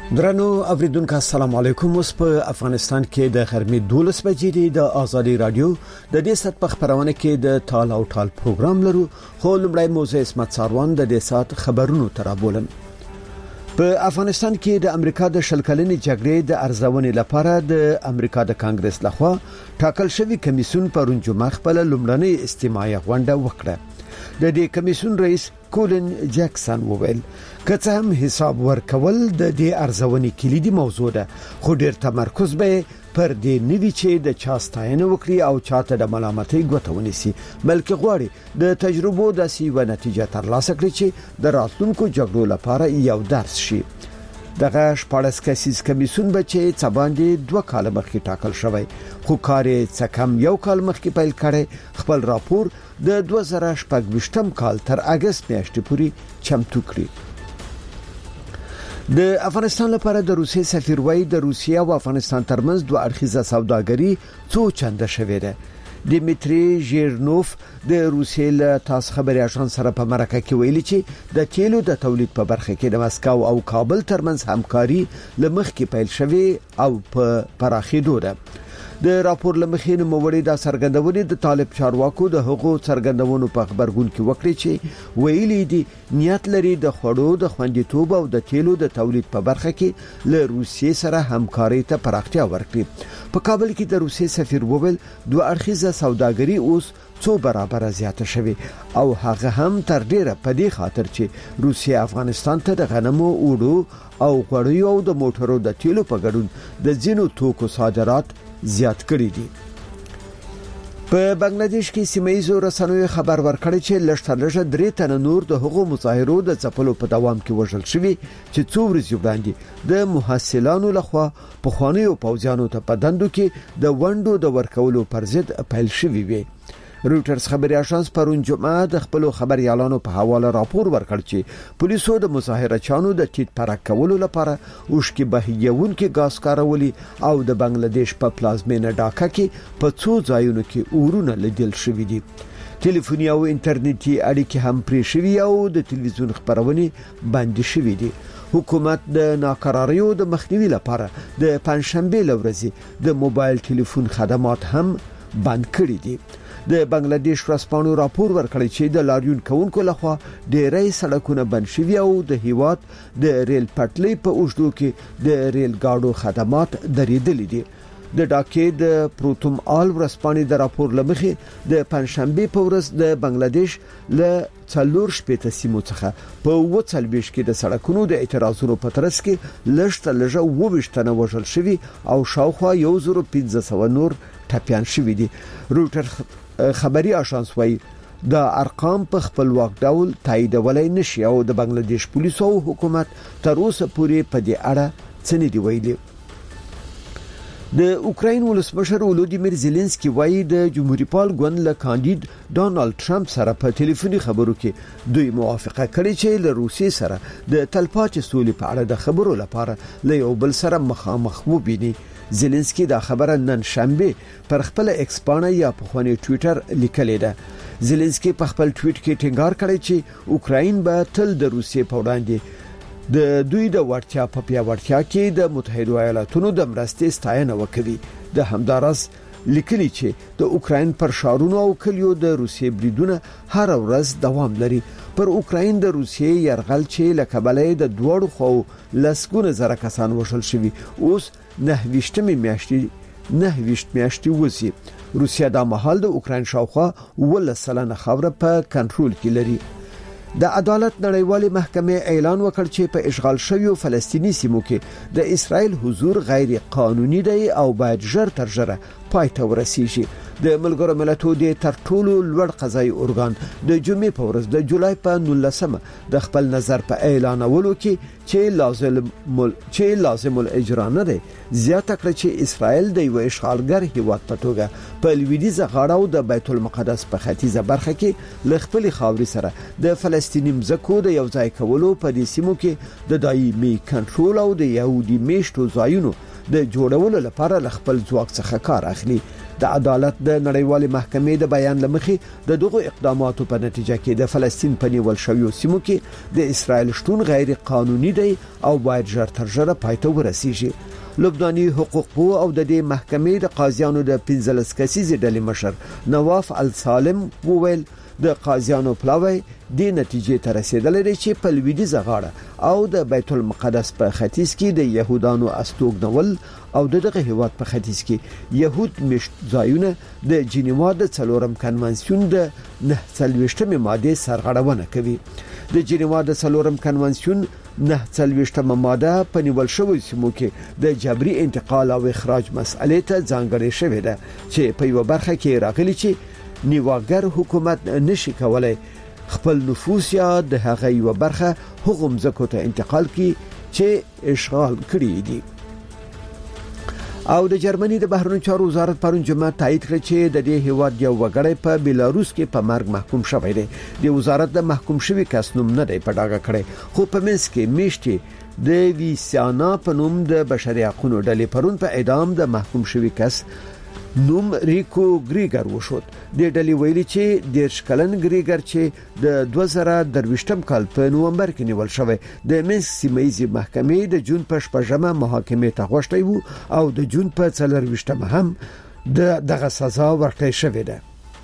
درنو اوریدونکو السلام علیکم. اوس په افغانستان کې د غرمې 12 بجې دی. د ازادي رادیو د دې سات په خبرونه کې د ټال او ټال پروګرام لرو. خو لمړی موضوع اسمت ساروان د دې سات خبرونو ترابولم. په افغانستان کې د امریکا د شلکلنې جګړې د ارزونې لپاره د امریکا د کانګرس لخوا ټاکل شوی کمیسیون پرون جمعه خپل لمړنۍ استماعي غونډه وکړه. د دې کمیسیون رئیس کولن جکسن وویل که هم حساب ورکول د دې ارزونې کلیدي موضوع ده، خو ډېر تمرکز به پر دې نوي چې د چاستاینه وکړي او چاته د ملامتۍ ګوته ونیسي، بلکې غواړي د تجربو د سیو نتیجه ترلاسه کړي چې د راتلونکو جګړو لپاره یو درس شي. دغه 14 کسیز کمیسیون به چې څباندې 2 کال مخکې ټاکل شوی، خو کار یې څکم یو کال مخکې پیل کړي. خپل راپور د 2018 کال تر اگست میاشتې پورې چمتو کړی. د افغانستان لپاره د روسیې سفیر وایي د روسیې او افغانستان ترمنځ دوه اړخیزه سوداګري څو چنده شوې ده. دیمیتری ژیرنوف د روسیې له تاس خبري اژانس سره په مرکه کې ویلي چې د تیلو د تولید په برخه کې د مسکو او کابل ترمنځ همکاري لمخکې پیل شوې او په پراخېدو ده. د راپور لمخې نوموړي د سرګندونې د طالب چارواکو د حقوقو سرګندونو په خبرګون کې وکړي چې ویلي دي نیت لري د خوړو د خوندیتوب او د تیلو د تولید په برخه کې له روسیې سره همکاري ته پراختیا ورکړي. په کابل کې د روسیې سفیر وویل دوه اړخیزه سوداګري اوس څو برابر زیاته شوه او هغه هم تر ډیره په دې خاطر چې روسیې افغانستان ته د غنمو، اوړو او غوړیو او د موټرو د تیلو په ګډون د ځینو توکو صادرات زیات کړی دي. په بنگلاديش کې سیمایي رسنیو خبر ورکړی چې لږترلږه 3 تنه نور د حقوقو مظاهرو د ځپلو په دوام کې وژل شوي چې څو ورځې وړاندې د محصلانو لخوا په خوانیو پوځیانو ته په دندو کې د وندو د ورکولو پر ضد پیل شوی وي. رويټرز خبري اژانس پرون جمعه د خپل خبريالانو په حواله راپور ورکړ چې پولیسو د مظاهرچانو د ټیټ پرک کولو لپاره اوشکي بهیون کې غاز کارولي او د بنگلاديش په پلازمینه ډاکا کې په څو ځایونو کې اورونه لیدل شوې دي. ټلیفوني او انټرنیټي اړیکې هم پرې شوې او د ټلویزیون خبرونه بند شوې دي. حکومت د ناکراریو د مخنیوي لپاره د پنځشنبه لورځي د موبایل ټلیفون خدمات هم بند کړي دي. د بنگلاديش رسپانو راپور ورکړی چې د لاریون کونکو لخوا ډېرې سړکونه بند شوي او د هیواد د ریل پټلۍ په اوږدو کې د ریل ګاډو خدمات درېدلې دي. د ډاکې د پروتوم آل ورسپانې د راپور لمخې د پنځشنبه په ورځ د بنگلاديش له 4 سیمو څخه په 40 کې د سړکونو د اعتراضونو په ترڅ کې لږترلږه 22 تنه وژل شوي او شاوخوا 1500 نور ټپيان شوي دي. رويټر خبري اژانس وايي د ارقام په خپلواک ډول تاییدولای نشي او د بنگلاديش پولیسو او حکومت تر اوسه پورې په دې اړه څه نه دی ویلي. د اوکراین ولسمشر ولودیمیر زيلنسکي وایي د جمهوریت پال ګوند له کاندید ډونالد ټرمپ سره په ټلیفوني خبرو کې دوی موافقه کړې چې له روسیې سره د تلپاتې سولې په اړه د خبرو لپاره له یو بل سره مخامخ وبیني. زيلنسکي دا خبره نن شنبه پر خپل ایکس پاڼه یا په خوني ټوئیټر لیکلې ده. زيلنسکي په خپل ټوئیټ کې ټینګار کړی چې اوکراین به تل د روسیې په وړاندې د دوی د ورتیا په پیاوړتیا کې د متحده ایالاتونو د مرستې ستاینه وکړي. د همدارس لیکلي چې د اوکراین پر شارونو او کلیو د روسیې بریدونه هر ورځ دوام لري. پر اوکراین د روسیې يرغل چې لکبلې د دوړو خو لسګونه زره کسان وشل شوي اوس 9 میاشتې وځي. روسیا د مهال د اوکراین شاوخوا 10% خاوره په کنټرول کې لري. د عدالت نړیوالې محکمې اعلان وکړ چې په اشغال شویو فلسطینی سیمو کې د اسرائیل حضور غیر قانوني دی او باید ژر تر ژره پای ته ورسیږي. د ملګرو ملتونو د تر ټولو لوړ قضایي ارګان د جمعې په ورځ د جولای په 19 د خپل نظر په اعلانولو کې چې لازم الاجرا نه دی زیاته کړ چې اسرائیل د یو اشغالګر هیواد په توګه په لویدیځه غاړه او د بیت المقدس په ختیځه برخه کې ل خپل خاوري سره د فلسطینی مزکو د یو ځای کولو په دې سیمو کې د دایمي کنټرول او د يهودي میشتو ځایونو د جوړولو لپاره خپل ځواک څخه کار اخلي. د عدالت د نړیوال محکمې د بیان لمخې د دغو اقداماتو په نتیجه کې د فلسطین په نیول شویو سیمو کې د اسرائیل شتون غیر قانوني دی او باید ژر تر ژره پای ته ورسیږي. لبناني حقوقو او د دې محکمې د قاضیانو د 15 کسیزې ډلې مشر نواف السالم وویل د قاضیانو پلاوی د نتیجې ته رسیدلې دي چې په لویدیځه غاړه او د بیت المقدس په ختیځ کې د يهودانو استوګنول او دغه هیواد په ختیځ کې يهود مشت ځایونه د جنیوا د 4م کنوانسیون د 49مې ماده سرغړونه کوي. د جنیوا د 4م کنوانسیون 49مه ماده په نیول شوی سیمو کې د جبري انتقال او اخراج مسئله ته ځانګړې شوې ده چې په یو برخه کې راغلي چې نیواګر حکومت نشي کولای خپل نفوذ یا د هغه یو برخه حکومت ځکو ته انتقال کی چې اشغال کړی دي. او د جرمني د بهرنیو چارو وزارت پرون جمعه تایید کړ چې د دې هیواد یو وګړی په بیلاروس کې په مرګ محکوم شوی دی. د وزارت د محکوم شوی کس نوم نه دی په ډاګه کړی، خو په منځ کې میشتي د ویسانا په نوم د بشري حقوقو ډلې پرون په اعدام د محکوم شوی کس نوم ریکو گریګر وشود. د ډلې ویلي چې د شکلن گریګر چې د 2023م کال په نومبر کې نیول شوی د منسک سیمایي محکمې د جون په 8مه محاکمې ته غوښتي وو او د جون په 24مه هم دغه سزا ورکړې شوې ده.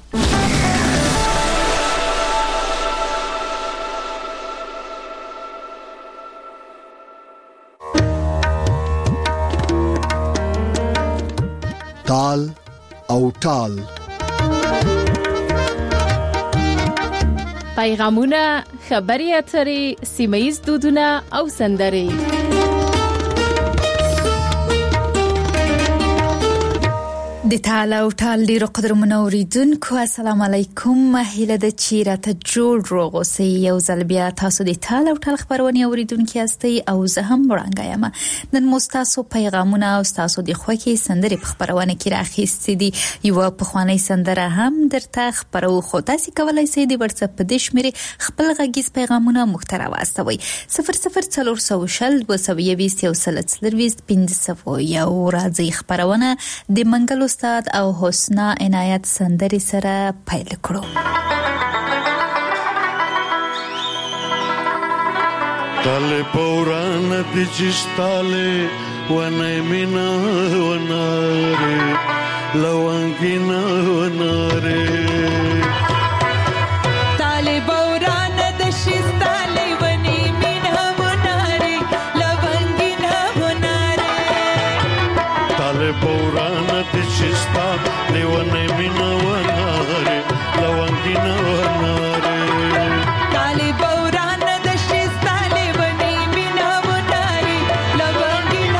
تال او ټال پیغامونه، خبري اترې، سیمایي دودونه او سندرې. د تال او ټال ډیرو قدرمنو اوریدونکو السلام علیکم. هیله د چیرته جوړ روغ اوسئ. یو ځل بیا تاسو د تال او ټال خبرونه اوریدونکو یاستئ او زه هم وړاندې یم. نن مو تاسو پیغامونه او تاسو د خوښي سندرې په خبرونه کې راخېستې دي. یو په خواني سندره هم درته خبرو خو تاسو کولای شئ د واتس اپ د شمیرې خپل غږیز پیغامونه محتوا واستوي 004020201500 یو راځي خبرونه د منګلو استاد او حسنا عنایت سندري سره پیل کړو. تاله پوران د چستاله ونه مینا وناره لوانګینا وناره تاله پوران د چستاله ونه مینا وناره لوانګینا وناره تاله پوران Chista, le one mina wanare, la wangina wanare. Tali baurana da chista, le one mina wanare, la wangina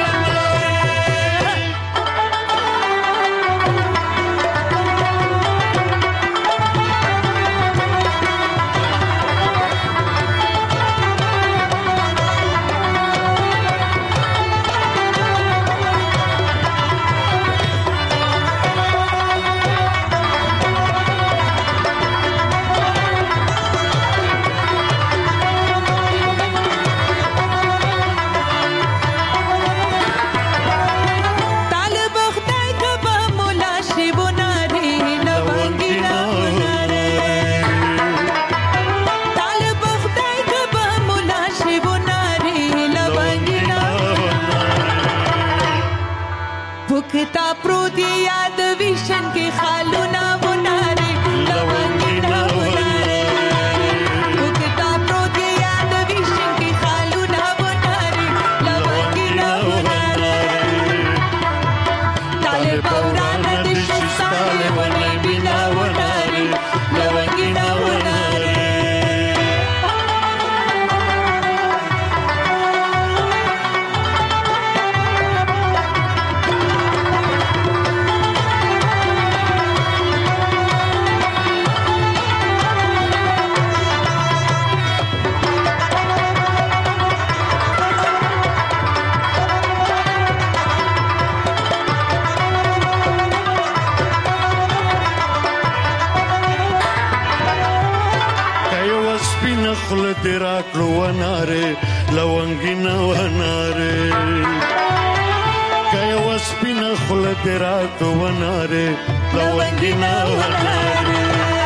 Diraklo wanare, la wangina wanare. Kaya waspina خل درات وناره لونګینا وناره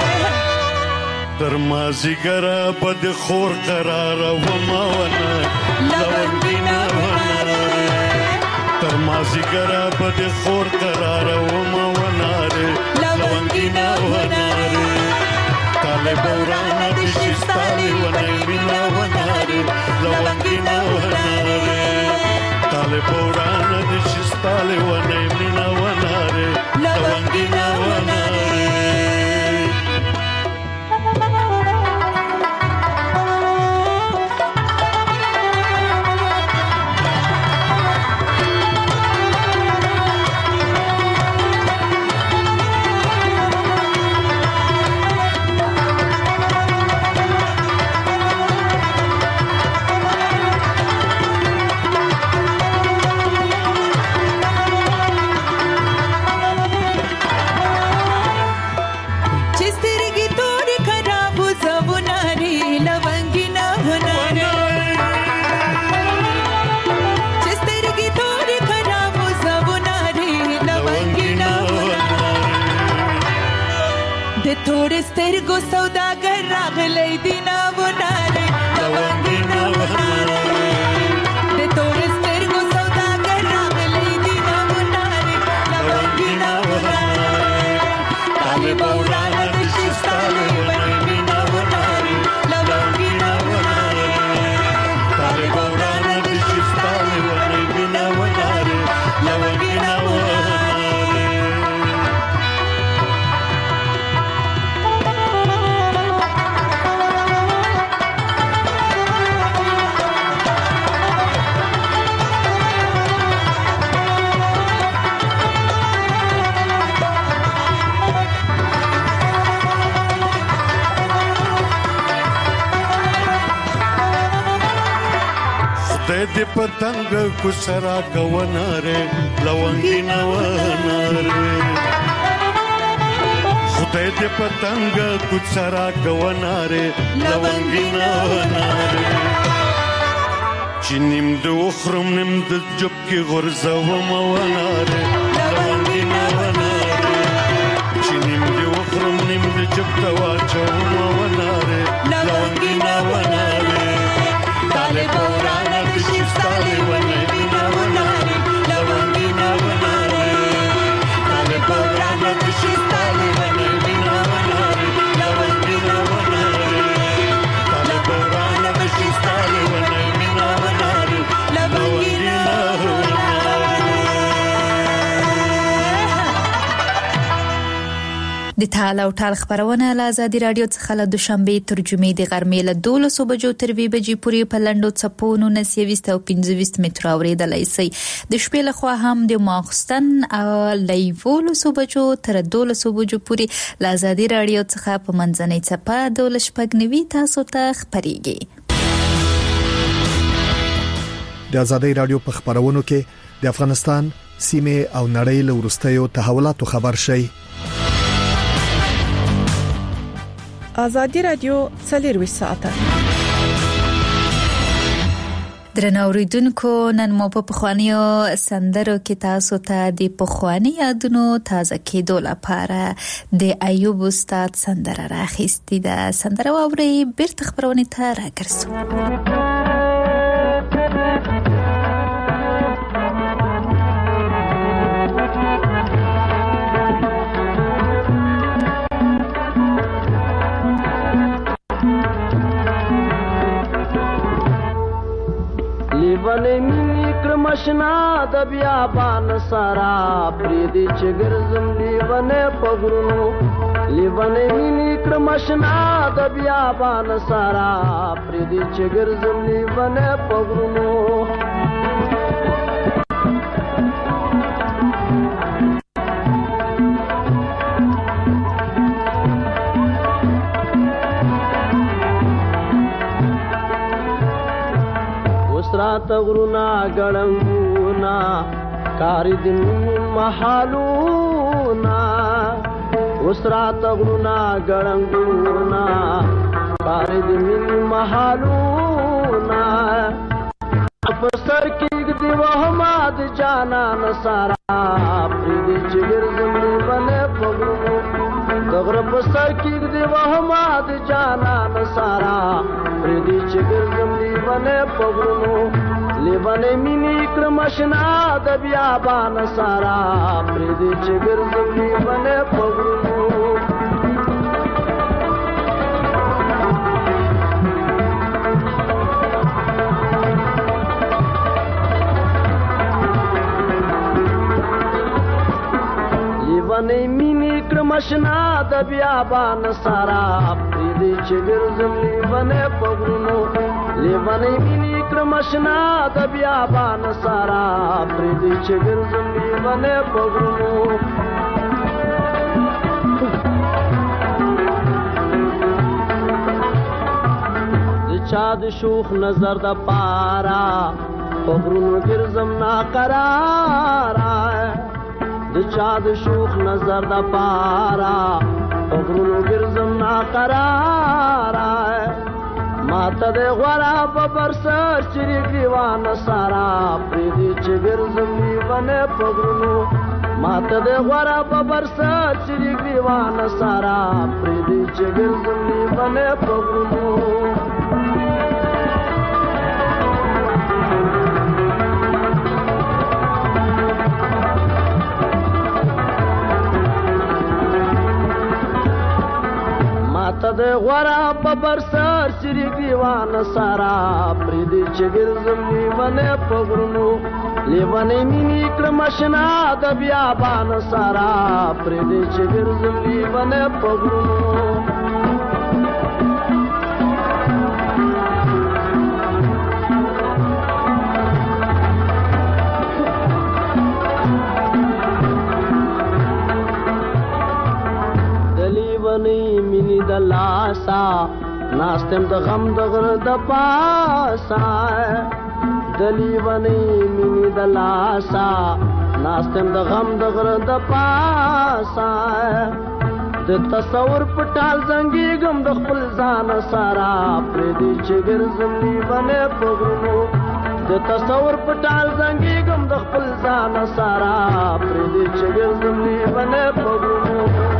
تر مازیګره بد خور قرار وما وناره لونګینا وناره تر مازیګره بد خور قرار وما وناره لونګینا وناره طالب ورانه د شستالي ونې مینا وناره لونګینا وناره طالب ورانه د شستالي ونې مینا وناره لونګینا وناره थोड़े سترګو سوداګر راغلی دینا وناره لونګینا وناره د थोड़े سترګو سوداګر راغلی دینا وناره لونګینا وناره طالب ورانه د شستالي ونې مینا وناره لونګینا وناره طالب ورانه د شستالي ونې مینا وناره لونګینا وناره د پتنګ کو سرا کووناره لونګینا وناره خدای دې پتنګ کو سرا کووناره لونګینا وناره چنیم د وخرم نیم د جب کې غرزه و موناره لونګینا وناره چنیم د وخرم نیم د جب تواچو موناره لونګینا وناره طالب ورانه شستالي ونې مینا وناره لونګینا وناره طالب ورانه شستالي ونې مینا وناره لونګینا وناره طالب ورانه شستالي ونې مینا وناره لونګینا د تعال او ټال خبرونه له آزادي رادیو څخه له دوشنبه ترجمې د غرمې له 12 بجو تر 2 بجې پورې په لندو چپونو 29 او 25 متر اوریدلای شي د شپې له خوا هم د ماخستن له 12 بجو تر 12 بجو پورې له آزادي رادیو څخه په منځنۍ چپه 12 تاسو ته خبريږي د آزادي رادیو په خبرونو کې د افغانستان سیمه او نړۍ له ورستیو تحولاتو خبر شي آزادي رادیو 24 ساعته درنو اوریدونکو نن مو په پخوانیو سندرو کې تاسو ته د پخوانی یادونو تازه کېدو لپاره د ایوب استاد سندره راخېستې ده سندره واوري بیرته خبرونه ته راګرځو لیوانه مینی کرمشنا د بیابان سارا پریدي چګرزم لیوانه پغرونو لیوانه مینی کرمشنا د بیابان سارا پریدي چګرزم لیوانه پغرونو تغرونا ګړنګونا کاری دین محالونا وسرا تغرونا ګړنګونا کاری دین محالونا افسر کې دې دی وهما د جانان سارا پریدي چې ګرځم لیوانې پغرونو دغره په سر کې دی وهما د جانان سارا پریدي چې ګرځم لیوانې پغرونو لیوانې مینې کړم آشنا د بیابان سارا پریدي چې ګرځم لیوانې پغرونو لیوانې مینې کړم آشنا د بیابان سارا پریدي چې ګرځم لیوانې پغرونو لیوانې مینې کړم آشنا د بیابان سارا پریدي چې ګرځم لیوانې پغرونو د چا د شوخ نظر د پارا پغرونو ګرځم ناقرارا د چا د شوخ نظر د پارا پغرونو ګرځم ناقرارا ماته د غورا په برسر چری ګریوان سارا پریدي چې ګرځم لیوانې پغرونو ماته د غورا په برسر چری ګریوان سارا پریدي چې ګرځم لیوانې پغرونو ماته د غورا په برسر چری ګریوان سارا پریدي چې ګرځم لیوانې پغرونو لیوانې مینې کړم آشنا د بیابان سارا پریدي چې ګرځم لیوانې پغرونو مینی د لاسا ناستم د غم د غر د پاسا دلیوانی مینی د لاسا ناستم د غم د غر د پاسا د تصور پټال زنګي غم د خپل ځان سارا پریدي چې ګرځم لیوانې پغرونو د تصور پټال زنګي غم د خپل ځان سارا پریدي چې ګرځم لیوانې پغرونو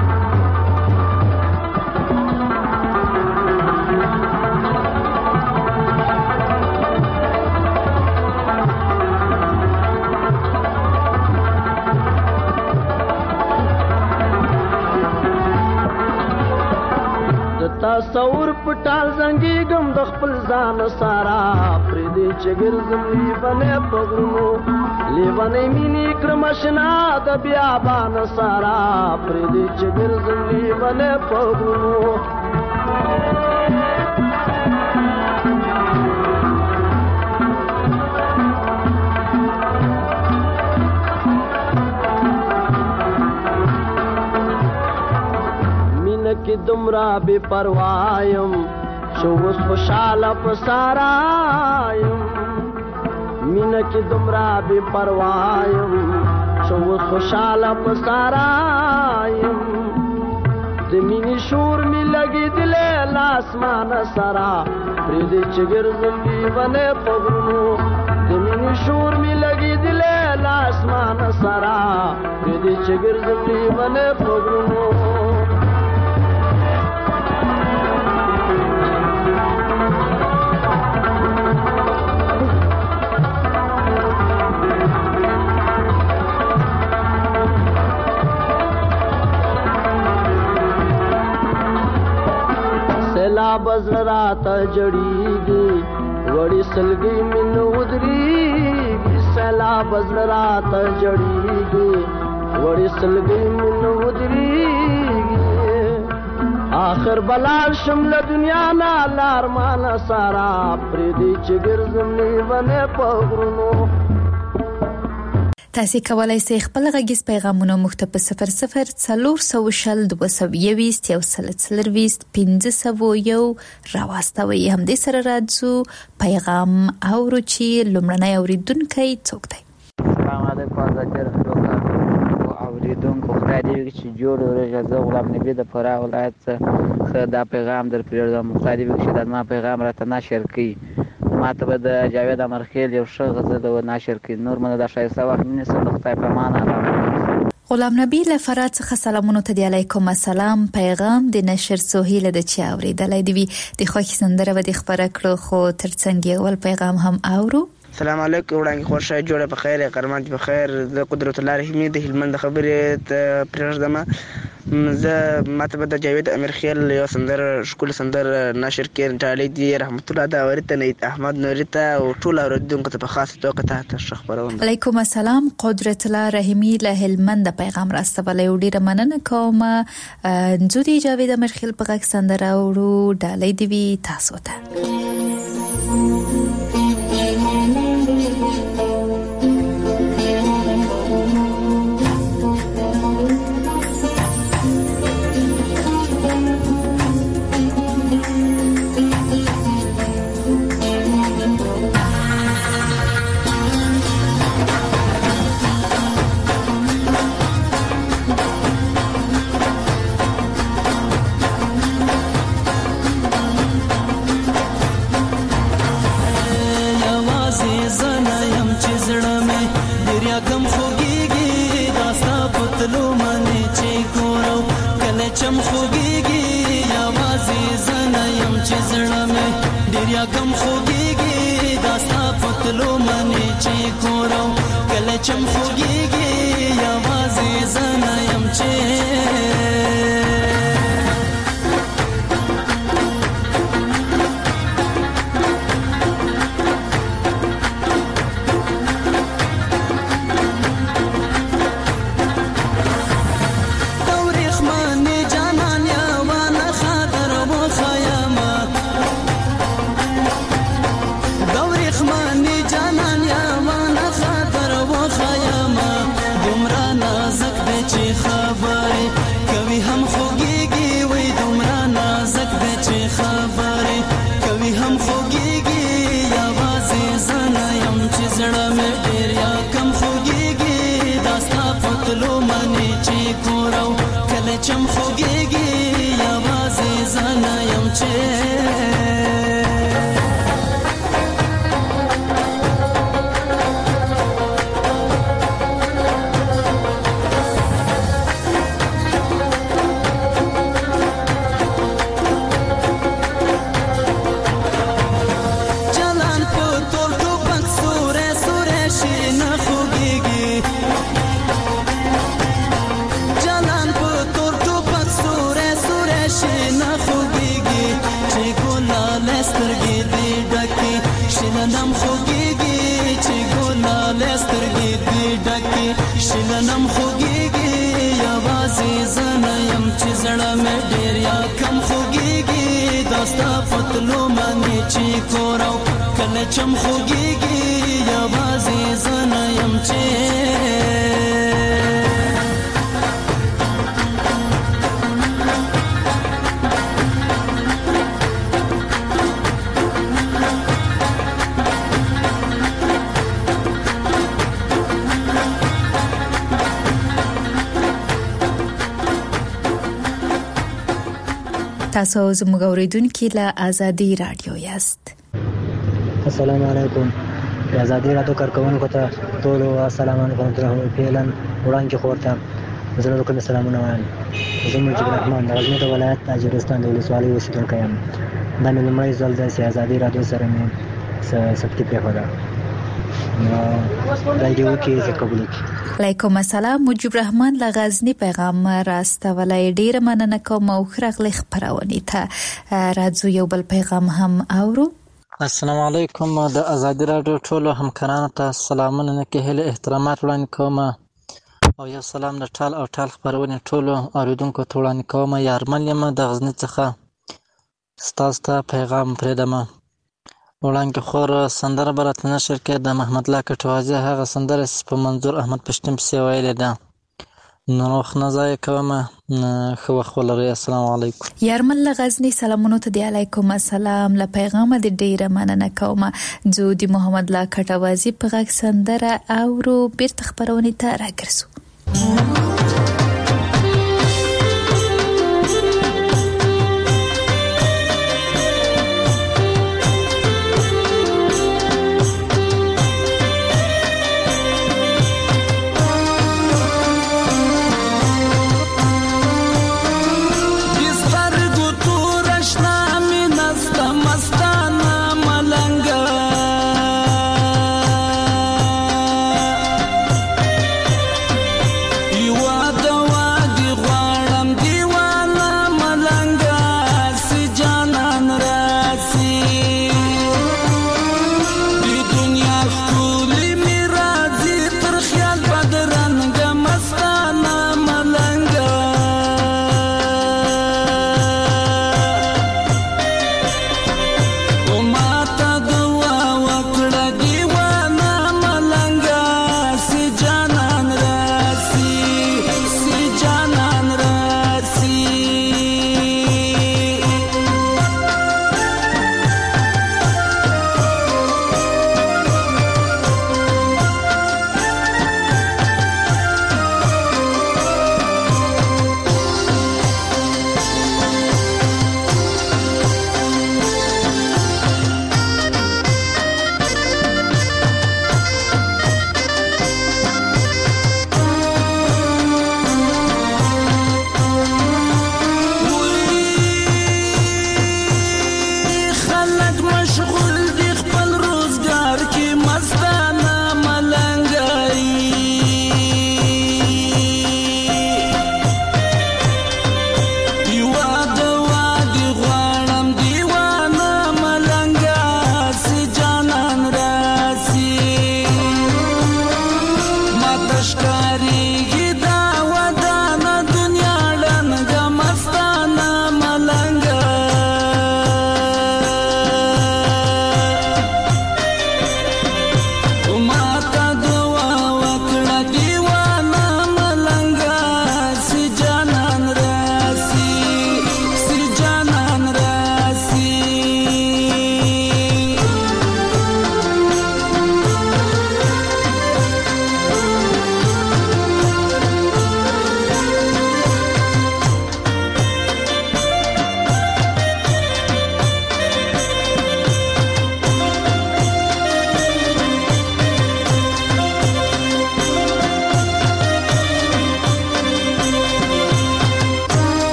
تصور پټال زنګي غم د خپل ځان سارا پریدي چې ګرځم لیوانې پغرونو لیوانې مینې کړم آشنا د بیابان سارا پریدي چې ګرځم لیوانې پغرونو کی دمرا بے پروایم شو وس خوشاله پسارایم مینا کی دمرا بے پروایم شو وس خوشاله پسارایم د مینې شور می لګي دلې لاسمان سرا پریدي چې ګرځم لیوانې پغرونو د مینې شور می لګي دلې لاسمان سرا پریدي چې ګرځم لیوانې پغرونو بزرات جڑیږي وړي سلګي من ودريږي سلا بزرات جڑیږي وړي سلګي من ودريږي آخر بلال شمل دنیا نا لارمان سارا پریدي چې ګرځم لیوانې پغرونو تاسو کولای شئ خپل غږیز پیغامونه موږ ته په 0042201501 راواستوي. همدې سره راځو پیغام اورو چې لومړنی اوریدونکو څوک دی. السلام علیکم حضرت اوریدونکو خدای دې چې جوړ ورغزه غلام نبی د فراه ولایت څخه دا پیغام در پیغام خدای دې چې دا ما پیغام راته نشر کړي. ماته به د جاوید امرخیل یو ښه غزل نشر کړي. نور مو د ښایسته وخت مینې سره د خدای په امان الله. غلام نبی له فرات څخه سلامونه ته دی. علیکم السلام. پیغام د نشر سهیل د چا اوریدلای دی د خوښ سندره و د خبره کړو خو ترڅنګ یو پیغام هم اورو. السلام علیکم وړاندې خوښه جوړه په خیر قرمانج په خیر. د قدرت الله رحیمی د هلمند خبرې پرېږدم. زه ماته به د جاوید امرخیل یو سندر ښکلې سندر نشر کړي. ډالۍ دي رحمت الله داوري ته، نید احمد نوري ته او ټول اوریدونکو ته په خاصه توګه ته خبروم. علیکم السلام. قدرت الله رحیمی له هلمند پیغام راستولې ډیره مننه کوم. زه د جاوید امرخیل په غږ سندره اورو. ډالۍ دی تاسو ته. چم خوږیږي یوازې زنه يم چې زړه مې ډېر یا کم خوږیږي داستا پتلو منې چې کورو کله چم خوږیږي یوازې زنه يم چې چم خوږیږي یوازې زنه یم چې شلنم خوږیږي چې ګلاله سترګې دې ډکې شلنم خوږیږي یوازې زنه یم چې زړه مې ډېر یا کم خوږیږي داستا پتلو منې چې کورو کله چم خوږیږي یوازې زنه یم چې تاسو زموږ اوریدونکو له ازادي رادیو یاست. السلام علیکم. ازادي رادیو کارکونکو ته ټول السلام علیکم ترحم پیلن وړاندې خورته زه کوم سلامونه وایم. زه مجيب الرحمن د غزنی ولایت تاجرستان د ولسوالۍ اوسیدونکی یم. دا مې لومړی ځل د ازادي رادیو سره مې ثبت کړی نو رادیو کې زه قبول کړم. علیکم السلام. مجيب الرحمن له غزنی پیغام راستولای ډیر مننه کوم او خرغلی خبرونه ته راځو یو بل پیغام هم اورو. السلام علیکم. د ازادي رادیو ټولو همکارانو ته سلامونه کې هله احترامات وړاندې کوم او یو سلام د ټال او ټال خبرونه ټولو اوریدونکو ته وړاندې کوم. یارمن یم د غزنی څخه ستاسو ته پیغام پرېدم. وړاندې خور سندره برات نشر کې د محمد الله کټوازی هغه سندره په منظور احمد پښتون پسې ویلې ده. نو خنځای کوم خو خولري. السلام علیکم. یارمن له غزنی سلامونه ته دی. علیکم السلام. له پیغام د ډیره مننه کوم. زه د محمد الله کټوازی په غږ سندره اورو بیرته خبرونه ته راګرځو.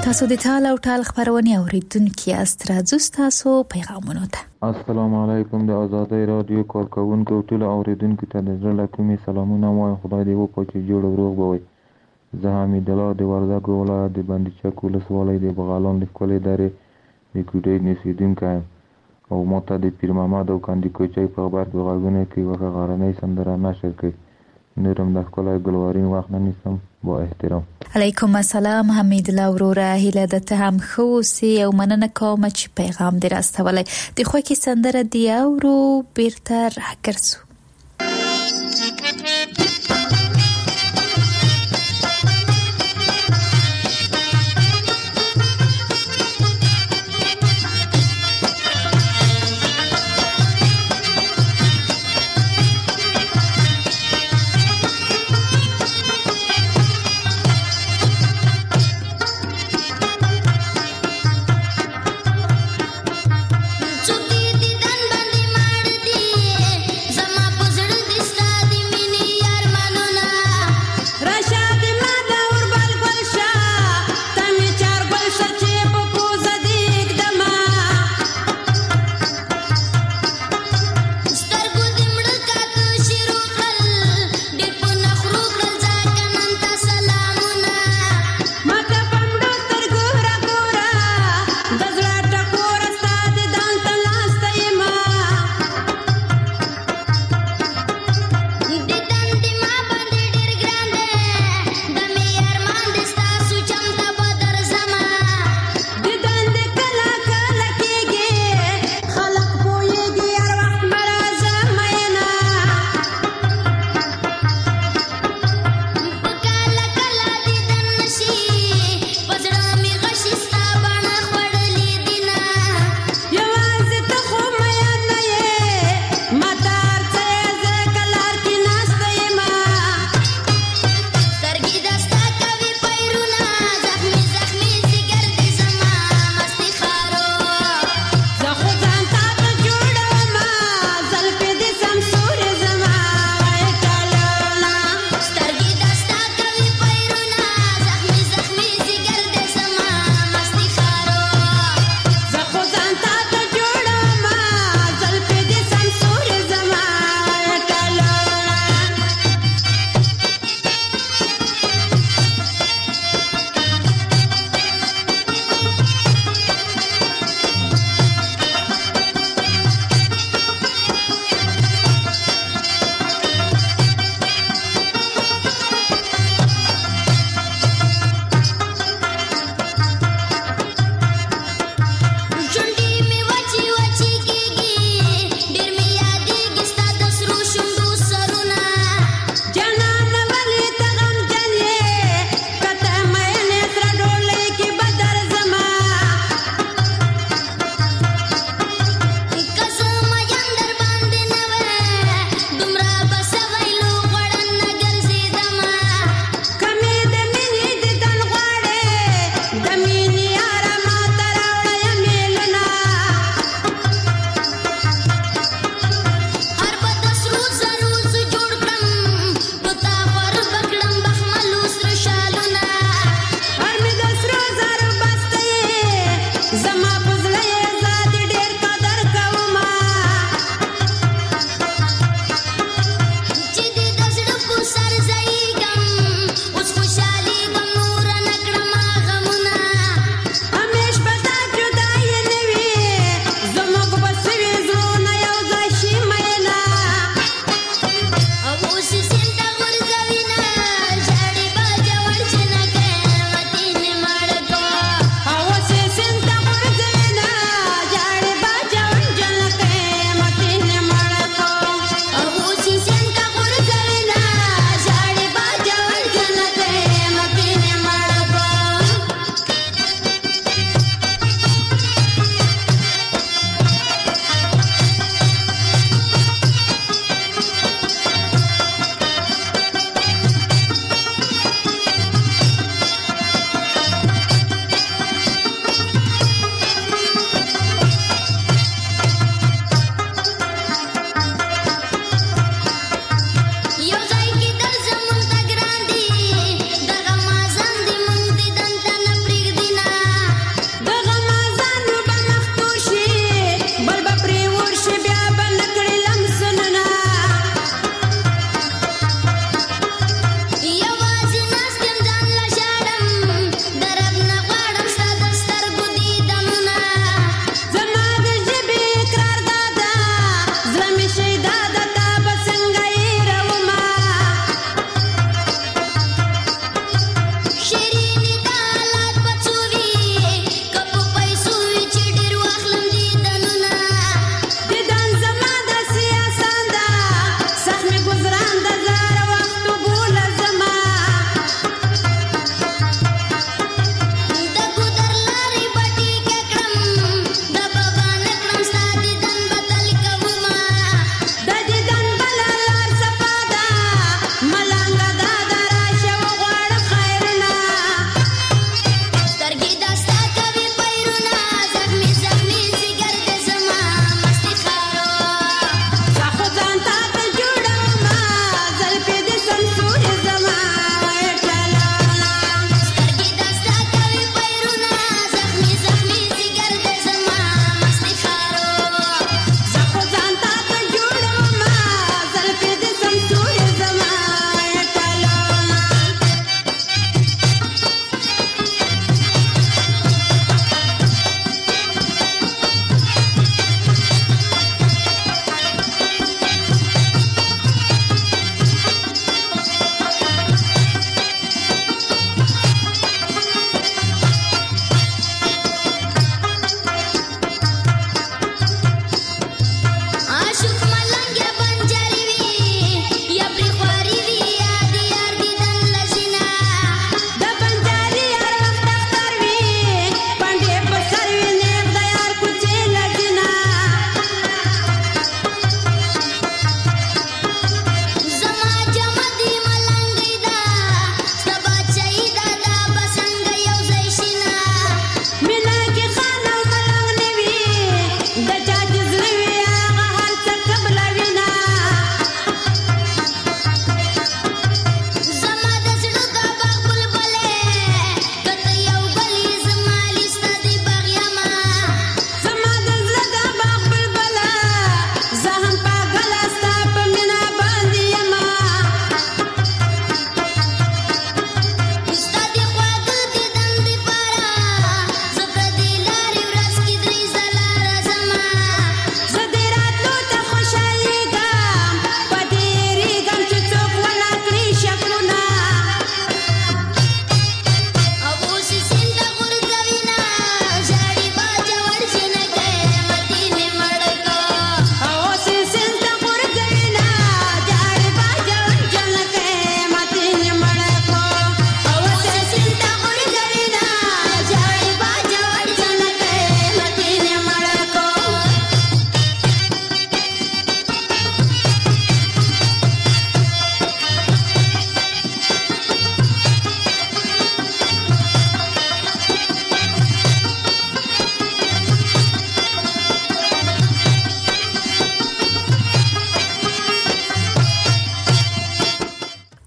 تاسو د ټال او ټال خبرونه اوریدونکو یاست. راځو تاسو پیغامونه ته. السلام علیکم. د آزادۍ رادیو کارکونکو ټول اوریدونکو ته د زړه کومې سلامونه وایم. خدای دې وکړي چې جوړ او روغ وي. زه حمید الله د وردګو ولایت د بندیچک ولسوالۍ د بغالان لیکلې درې د کوټې نسیدونکی او ماته د پیر محمد او کاندي کوچي په خبر کې غوږونه کې وکړه غرنۍ سندره نشر کړي. نورم د خپل ګلوارین وخت نه نیسم. با احترام. علیکم السلام حمید الله وروره. هیله ده ته هم ښه اوسې او مننه کوم چې پیغام دې راستولی. د خوښې سندره دی اورو بیرته راګرځو. चुकी दी दन बंदी मार दी, जमा पुजड़ दिस्ता दी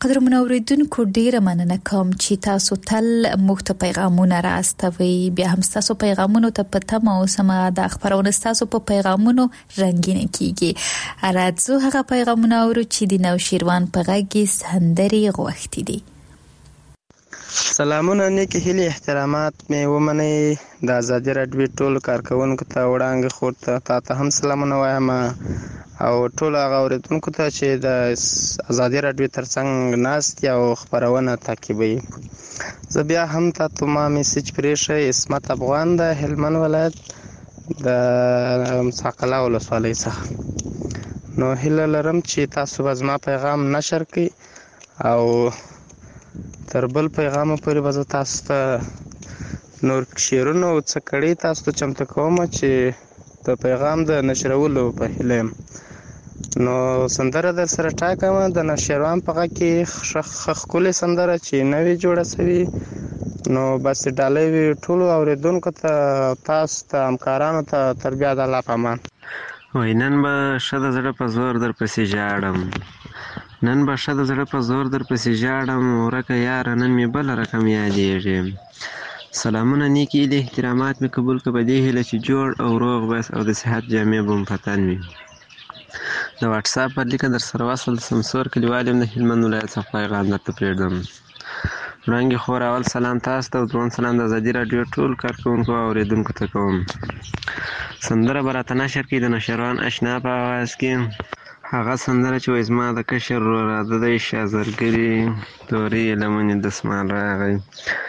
قدرمنو اوریدونکو ډیره مننه کوم چې تاسو تل موږ ته پیغامونه راستوي. بیا هم تاسو پیغامونو ته پته مو سم د خبرونه تاسو په پیغامونو رنگین کیږي. راځو هغه پیغامونه اورو چې د نوشیروان په غږی سندري غوښتي دي. سلامونه نیکی هیلی احترامات می ومنی د آزادی راډیو ټول کارکونکو ته وړاندې خورته تا هم سلامونه وایم او ټول هغه اوریدونکو ته چې د آزادی راډیو ترڅنګ ناست یا خبرونه تعقیبوي. زه بیا هم تاسو ما میسج پرېښی اسمت افغان د هلمند ولایت د مساقله ولسوالۍ څخه. نو هیله لرم چې تاسو به زما پیغام نشر کړئ او تر بل پیغام پورې به زه تاسو ته نور شعرونه او څه کړي تاسو ته چمتو کوم چې د پیغام د نشرولو په هیله یم. نو سندره در سره ټاکم د نوشیروان په غږ کې ښکلې سندره چې نوې جوړه شوې. نو بس ډالۍ وي ټولو اوریدونکو ته تاسو ته همکارانو ته تر بیا د الله په امان. وای نن به ښه د زړه په زور در پسې ژاړم، نن به ښه د زړه په زور در پسې ژاړم، ورکه یاره نن مې بله رقم یادېږي. سلامونه نیکې هیلې احترامات مې قبول که په دې هیله چې جوړ او روغ بس او د صحت جامې به مو په تن وي. د واټساپ پر لیکه در سره وصل د سمسور کلیوال یم د هلمند ولایت څخه پیغام درته پرېږدم. وړاندې خور اول سلام تاسو ته او دویم سلام د ازادي راډیو ټول کارکوونکو او اورېدونکو ته کوم. سندره به راته نشر کړي د نوشیروان اشنا په اواز کې هغه سندره چې وایي زما د کشر وروره د دی شازرګري دورې لمنې دسمال راغی.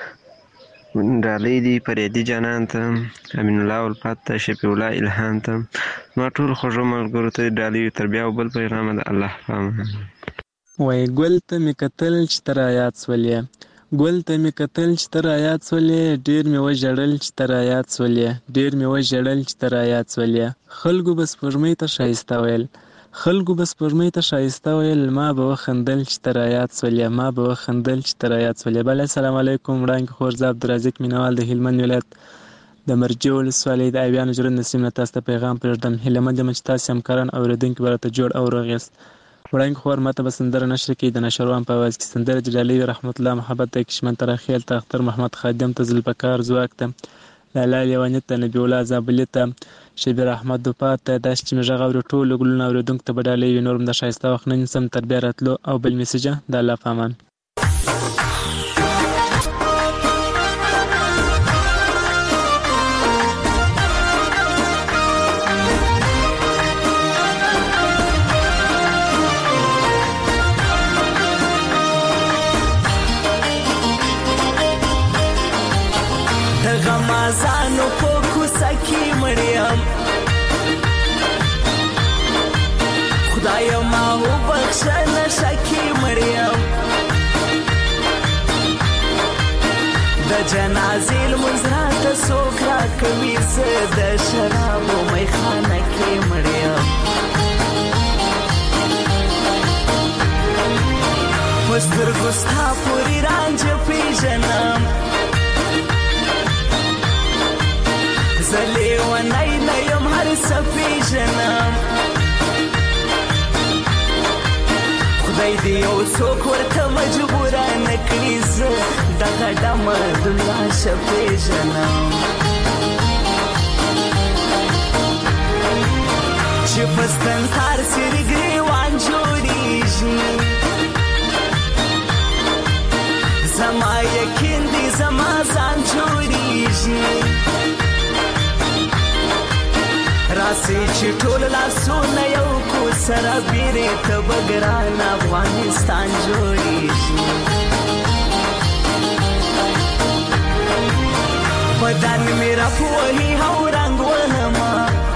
ډالۍ دي فریدي جانان ته، امین الله الفت ته، شفیع الله الهام ته، ما ټول خوږو ملګرو ته ډالۍ تر بیا بل پیغام د الله په امان. وای ګل ته مې کتل چې ته رایاد سولې، ګل ته مې کتل چې ته رایاد سولې، ډېر مې وژړل چې ته رایاد سولې، ډېر مې وژړل چې ته رایاد سولې. خلکو به سپوږمۍ ته ښایسته ویل، خلکو به سپوږمۍ ته ښایسته ویل، ما به وخندل چې ته رایاد سولې، ما به وخندل چې ته رایاد سولې. بله السلام علیکم. وړاندې خور زه عبدالرزاق مینوال د هلمند ولایت د مرجې ولسوالۍ د ایویانو جرن نسیم نه تاسو ته پیغام پرېږدم. هیله مند یم چې تاسو همکاران او اورېدونکي به راته جوړ او روغ یاست. وړاندې خور ماته به سندره نشر کړي د نوشیروان په اواز کې. سندره د ډالۍ رحمت الله محبت ته، کشمن تراخیل ته، اختر محمد خادم ته، ذوالفقار ځواک ته، لالا لیواني ته، نبي الله زابلي ته، شبیر احمد دوپات ته، داسې چې مې غږ اوري ټولو ګلونو اورېدونکو ته به ډالۍ وي. نور هم د ښایسته وخت نه نیسم تر بیا راتلو او بل میسجه د الله په امان. غمازانو په کوڅه کې مړیم، خدایا ما وبخښه نشه کې مړیم، د جنازې لمونځ راته څوک راکوي، زه د شرابو میخانه کې مړیم. په سترګو ستا پورې رانجه پېژنم، زه لیونی نه یم هر څه پېژنم، خدای دې یو څوک ورته مجبوره نه کړي، زه دغه ډمه دنیا ښه پېژنم. چې په ستنسار څېرې ګرېوان جوړېږي، زما یقین دی زما ځان جوړېږي، راسي چې ټول لاسونه یو کو سره بیرې ته به ګران افغانستان جوړېږي. بدن مې راپوهي او رنګ وهمه،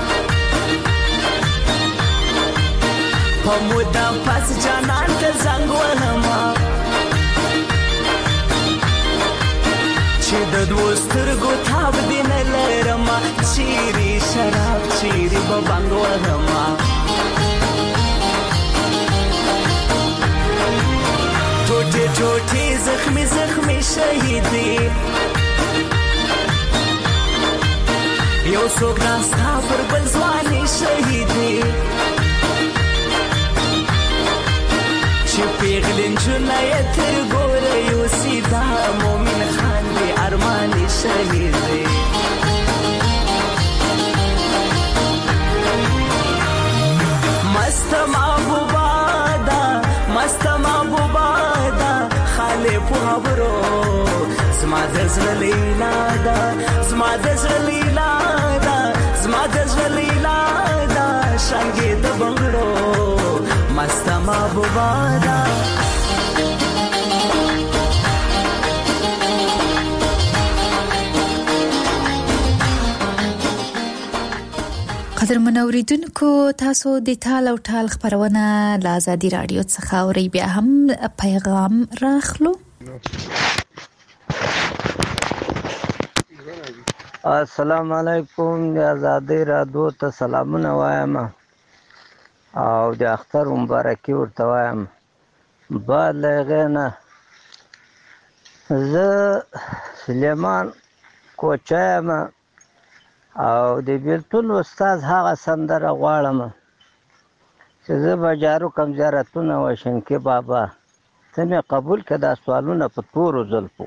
په موده پس جانان ته زنګ وهمه، چې د دوو سترګو تاب دې نه لرمه، چیرې شراب چیرې به بنګ وهمه. ټوټې ټوټې زخمي زخمي شهیدې، یو څوک ناستا پر بل ځوانې شهیدې، چې پیغلې نجونه یې شهید دی مست محبوبا دا مست محبوبا دا خاله په خبرو زما د زړه لیلا دا زما د زړه لیلا دا زما د زړه لیلا دا شانګې د بنگړو مست محبوبا دا قدرمن اوریدونکو تاسو د ټال او ټال خبرونه له آزادي رادیو څخه اوري بیا هم پیغام راخلو. السلام علیکم د آزادي رادیو ته سلامونه وایم او د اختر مبارکي ورته وایم. بالغنه زه سلیمان کوچایم او د بیلتون استاد هغه سندره غواړم چې زه به جارو کم زیارتونه وشنکي بابا ته مې قبول که دا سوالونه په تورو زلفو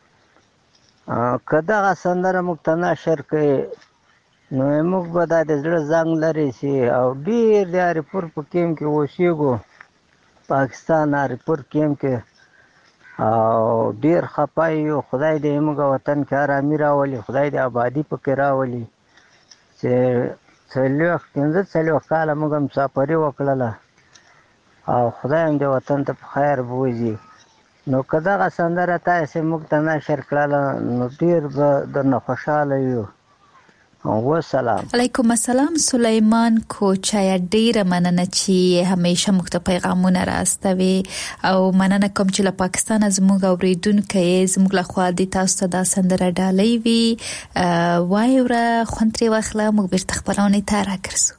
که دغه سندره موږ ته نشر کړي نو موږ به دا د زړه زنګ لرې شي او ډېر د اریپور په کیم کې اوسېږو پاکستان اریپور کیم کې او ډېر خفه یو. خدای دې موږ وطن کې ارامي راولي خدای دې آبادي پکې راولي چې پنځه څلوېښت کاله موږ مسافري وکړله او خدای هم دې وطن ته په خیر بوځي. نو که دغه سندره تاسې موږ ته نشر کړله نو ډېر به درنه خوشحاله یو. والسلام علیکم السلام سلیمان کوچای ډیره مننه چې همیشه موږ ته پیغامونه راستوي او مننه کوم چې له پاکستان زموږ اوریدونکو زموږ له خوا د تاسو ته دا سندره ډالۍ وي وای ورا خونتري واخله موږ بیرته خبرونه ته راګرځو.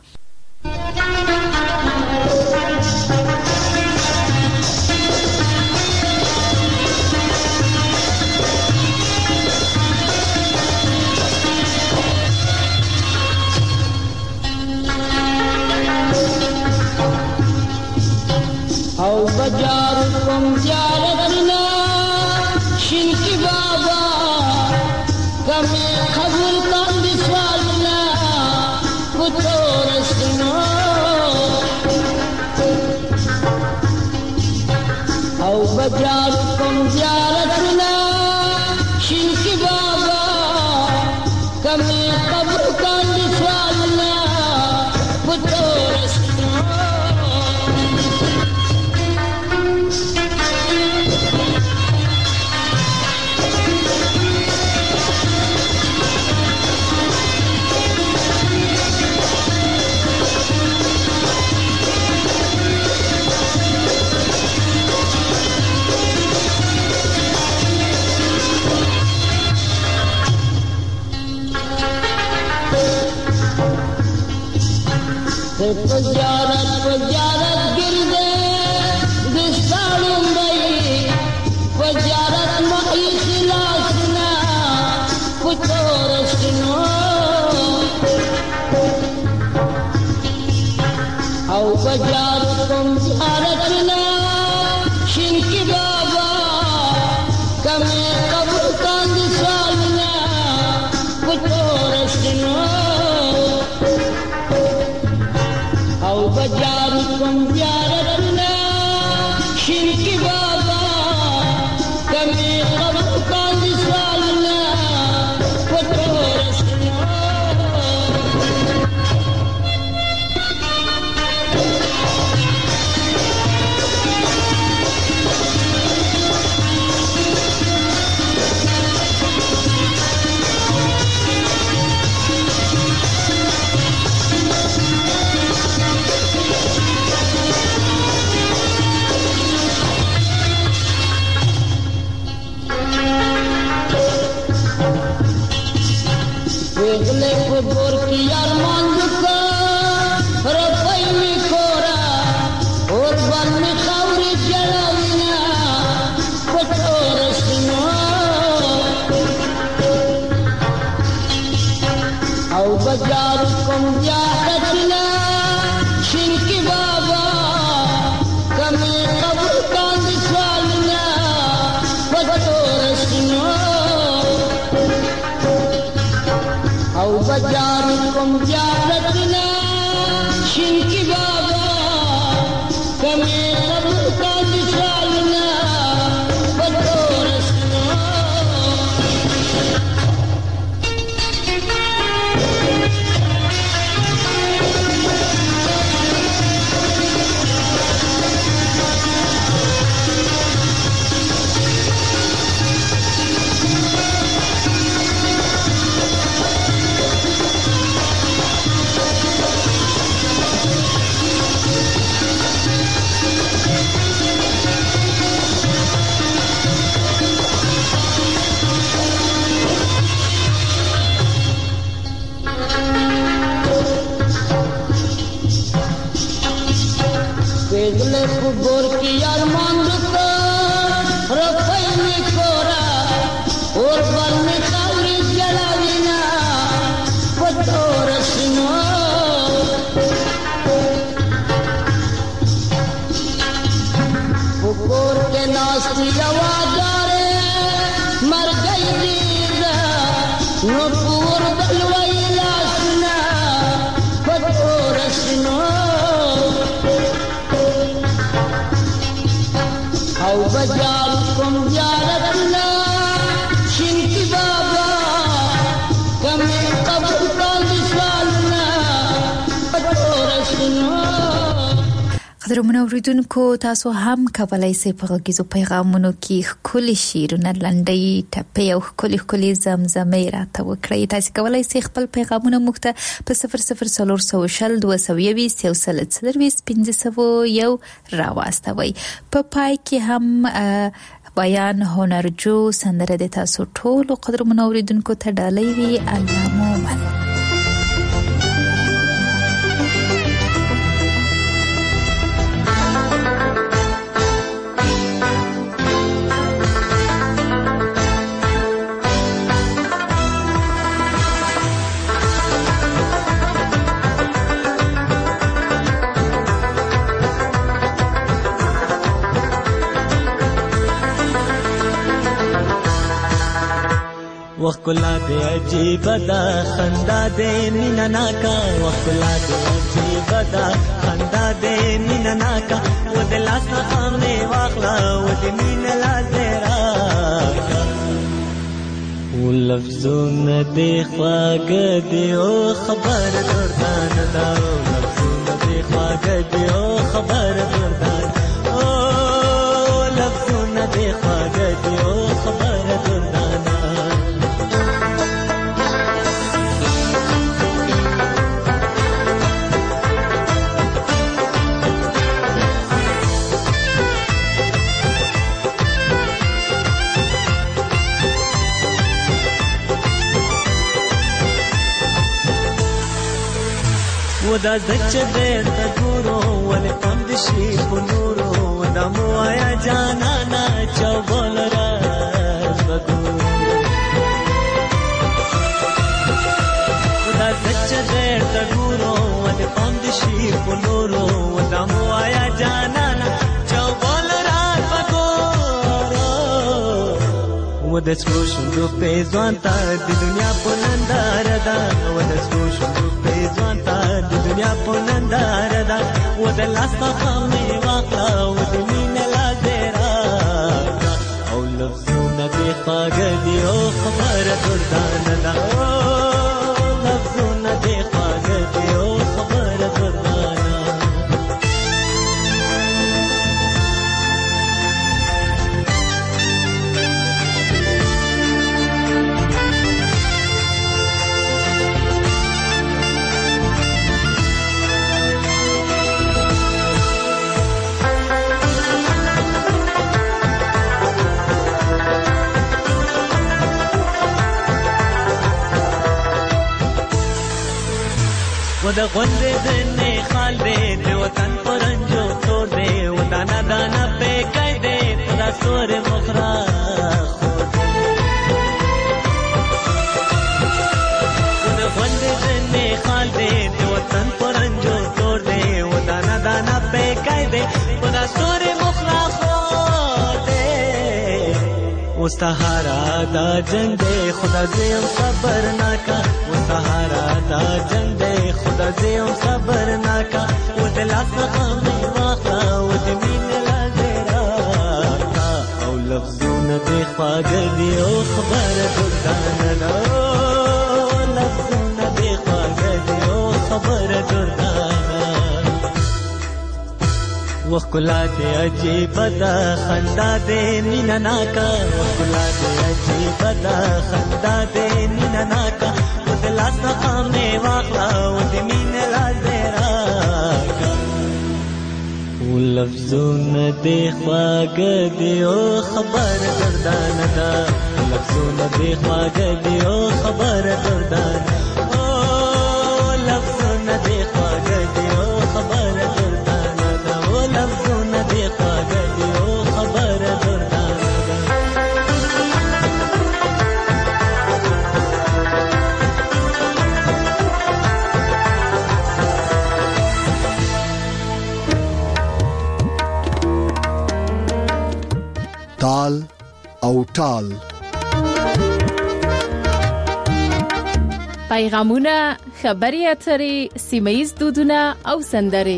او بجار کم زیارتنا شنکی بابا کمی قبول کن سوالنا کتو رسنو او بجار کم زیارتنا شنکی بابا کمی قبول کن سوالنا کتو رسنو پجارت گردے دستانم بئی پجارت مئی خلاسنا پتورسنو او بجارت کم زیارتنا شنکی بابا کمی قبر کاند سالنا پتورسنو او بجار کم زیارتنا شرکی بابا کمی قبر کاند سالنا پتورسنا گور کی ارمان دکا رفائی میں کورا اور بان میں خوری جلاوینا پتورسنو او بجار کم زیارتنا شنکی بابا کمی قبر کاند سوالنا پتورسنو بازار کوم زیارتنا شین کی بابا کمه قبر کا دشالنا بدورسنا गोर की अरमान रुका रफाई में कोरा और बल में कावरी जलाविना पतोरसनो गोर के नास्ती लवादारे मर गई दीदा नूपुर बलवाई लासना पतोरसनो او بازار کوم زیارتنا شین کی بابا کمه قبر کا دشالنا پتورسنو. قدرمن اوریدونکو تاسو هم کولای شئ په غږیزو پیغامونو کې خپل شعرونه لنډۍ ټپې او خپل زمزمې راته وکړئ. تاسو کولای شئ خپل پیغامونه موږ ته په 004022201501 راواستوئ. په پای کې هم بیان هنرجو سندره د تاسو ټول قدرمن اوریدونکو ته ډالۍ وي. الله مو من وخلا دے عجیب دا خندا دے مینا ناکا وخلا دے عجیب دا خندا دے مینا ناکا ودلا سامنے واخلا ود مینا لا زرا ولفظون دے خواگ دے او خبر دردان دا لفظون دے خواگ دے او خبر دردان او لفظون دے خواگ دے او خبر دردان ودا زچ دې تګورو ول پند شي پنورو ودا مو آیا جانا نا چوبل راز بګو ودا زچ دې تګورو ول پند شي پنورو ودا مو آیا جانا نا چوبل راز بګو ودا سوشو په ځوان تا د دنیا پلندار دا ودا سوشو په ځوان تا دنیا پونندار دا ودلا صخمه واقع ودمین لا زرا او لفظونه دی خاګدي او خبر دردان دا لفظونه دی خاګدي او خبر دردان ودا غوندې دنه خال دې د وطن پرنجو تور دې ودانا دانا په کای دې دا سور مخرا ودا غوندې دنه خال دې د وطن پرنجو تور دې ودانا دانا په کای دې دا سور مخرا خو دې مستحارا دا جنگ دې خدا دې صبر ناکا و سهارا دا جنگ دی خدا زیم صبر ناکا و دلاس غمی واخلا و دمین لازیرا او لفظون دی خواگر دی او خبر دردان دا لفظون دی خواگر دی او خبر دردان وخلا دې عجیب ده خندا دې مینا ناکا وخلا دې عجیب ده خندا دې مینا ناکا و د لاس خامې واخلا و دې مینا لازرا و لفظونه دې خواږه دې او خبر دردان ده لفظونه دې خواږه دې او خبر دردان او لفظونه دې خواږه دې او خبر دردان لفظونه دی خواږه دی او خبره دردانه ده تال او ټال پیغامونه خبري اترې سیمه‌یز دودونه او سندرې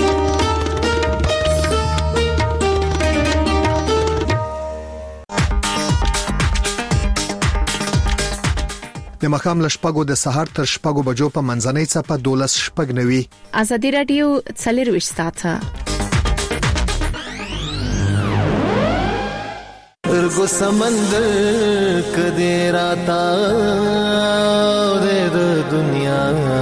د مخام لشپګو د سحر تر شپګو بجو په منځنۍ صفه 12 شپګ نوي ازادي رادیو 40 ساعته ارګو سمندر کدی راتا د دنیا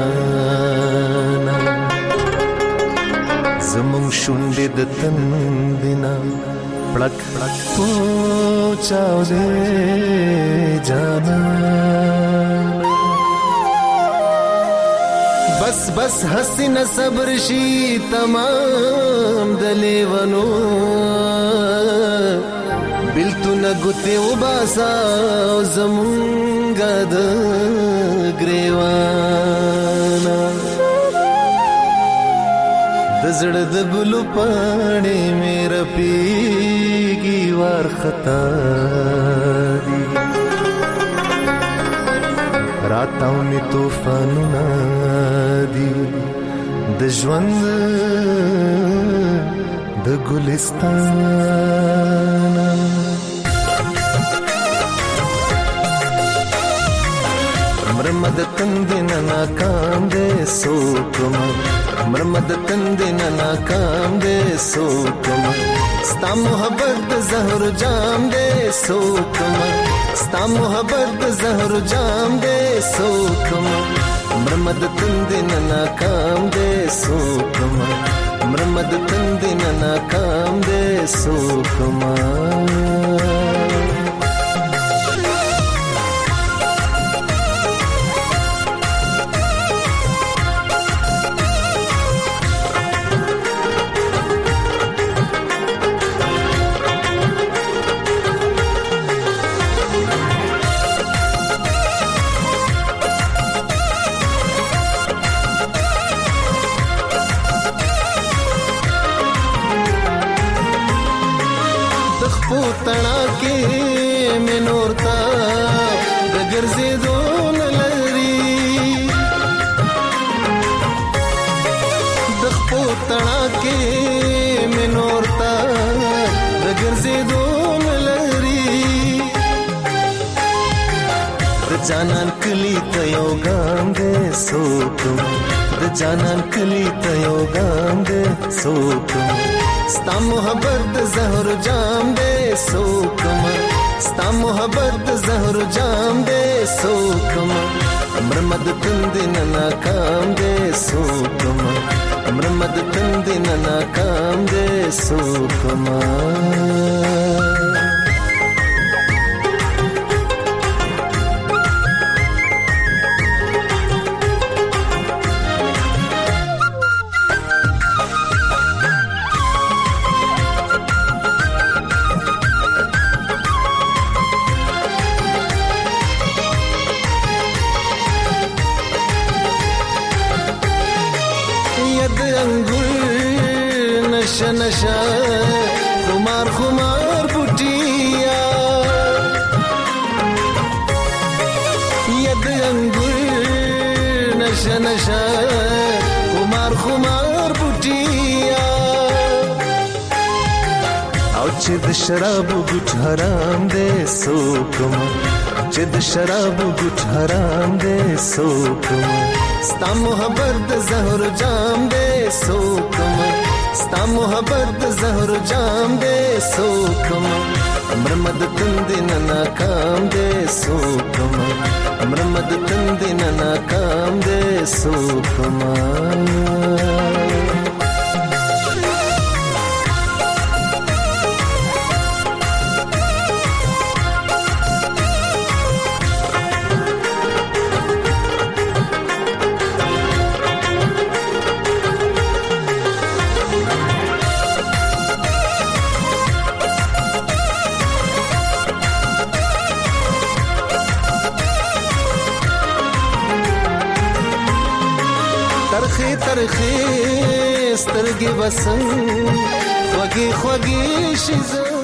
زمون شونډې د تندنا پړک پوچاو دې جانا بس حسین صبر شي تمام دلیونو بلتو نګوتې وباسا زمونږ د ګریوانا د زړه د ګلو پاڼې مې رپېږي وارخطا دي راتاونې طوفانونه دي د ژوند د ګلستان مرمد تندنا ناکام دے سوکم مرمد تندنا ناکام دے سوکم ستا محبت زهر جام دے سوکم ستا محبت زهر جام دے سوکم مرمد تندنا ناکام دے سوکم مرمد تندنا ناکام دے سوکم تنا کې منورتا د ګرځېدو نه لري د خپو تنا کې منورتا د ګرځېدو نه لري د جانان کلی ته یو ګام دې سوکم د جانان کلی ته یو ګام دې سوکم ستا محبت زهر جام دے سوکم ستا محبت زهر جام دے سوکم مرمد تندنا ناکام دے سوکم مرمد تندنا ناکام دے سوکم नशा खुमार खुमार बुटिया यद अंगुर نشه نشه خمار بوټیا او چې د شرابو ګټ حرام دې سوکم چې د شرابو ګټ حرام دې سوکم ستا محبت د زهر جام دې سوکم ستا محبت د زهر جام دې سوکم امرمد تند نه ناکام دې سوکم امرمد تند نه ناکام دې سوکم ترخی سترګې وسم خوږې خوږې شي